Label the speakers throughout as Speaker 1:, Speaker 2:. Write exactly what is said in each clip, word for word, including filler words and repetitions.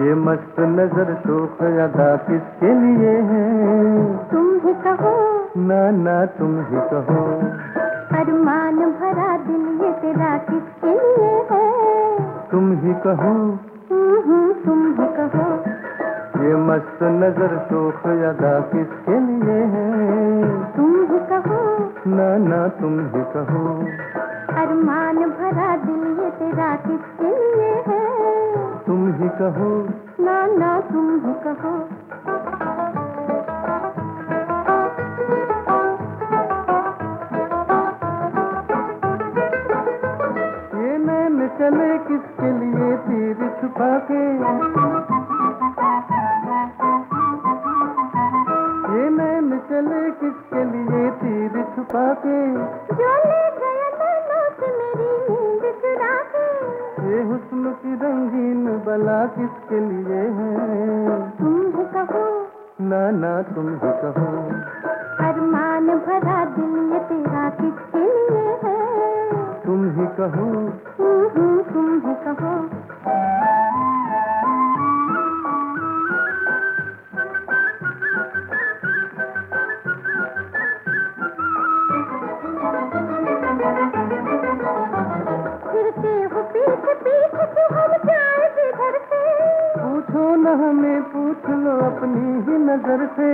Speaker 1: ये मस्त नजर शोख अदा किसके लिए है?
Speaker 2: तुम ही कहो
Speaker 1: ना ना तुम ही कहो।
Speaker 2: अरमान भरा दिल ये तेरा किसके लिए है?
Speaker 1: तुम ही कहो
Speaker 2: तुम ही कहो।
Speaker 1: ये मस्त नजर शोख अदा किसके लिए है?
Speaker 2: तुम ही कहो
Speaker 1: ना ना तुम ही कहो।
Speaker 2: अरमान भरा दिल ये तेरा किसके लिए है?
Speaker 1: तुम ही कहो
Speaker 2: ना ना तुम ही कहो।
Speaker 1: ये नैन चले किसके लिए तीर छुपा के? ये नैन चले किसके लिए तीर छुपा के?
Speaker 2: जो ले गया नैनों से मेरी नींद चुरा के।
Speaker 1: ये हुस्न की रंगीन बला किसके लिए है?
Speaker 2: तुम ही कहो
Speaker 1: ना ना तुम ही कहो।
Speaker 2: अरमान भरा दिल ये तेरा किसके लिए है?
Speaker 1: तुम ही कहो
Speaker 2: तुम ही कहो। फिरते हो पीछे पीछे तो हम जाए किधर से?
Speaker 1: पूछो न हमें, पूछ लो अपनी ही नजर से।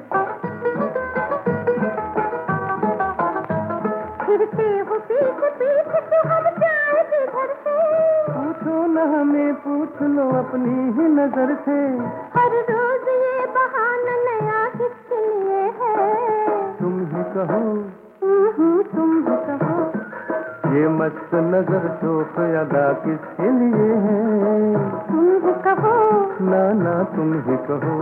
Speaker 2: फिरते हो पीछे पीछे तो हम जाए किधर से?
Speaker 1: पूछो न हमें, पूछ लो अपनी ही नजर से।
Speaker 2: हर रोज ये बहाना नया किसके लिए है?
Speaker 1: तुम ही कहो
Speaker 2: तुम ही कहो।
Speaker 1: ये मस्त नजर शोख अदा किसके लिए है?
Speaker 2: तुम ही कहो
Speaker 1: ना ना तुम ही कहो।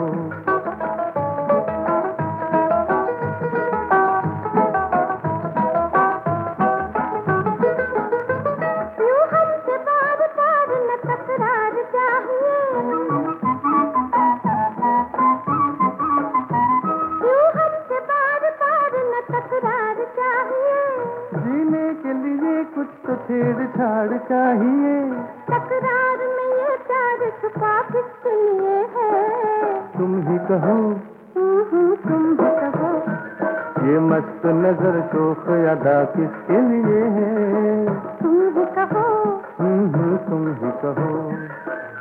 Speaker 2: यूं हमसे बार बार न तकरार चाहिए। यूं हमसे बार बार न तकरार चाहिए।
Speaker 1: जीने के लिए कुछ तो छेड़छाड़ चाहिए।
Speaker 2: तकरार में ये प्यार छुपा किसके लिए है?
Speaker 1: तुम ही कहो
Speaker 2: तुम ही कहो।
Speaker 1: ये मस्त नजर शोख अदा किसके लिए है?
Speaker 2: तुम ही कहो
Speaker 1: हम्म तुम ही कहो।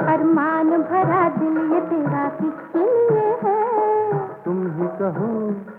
Speaker 2: अरमान भरा दिल ये तेरा किसके लिए है?
Speaker 1: तुम ही कहो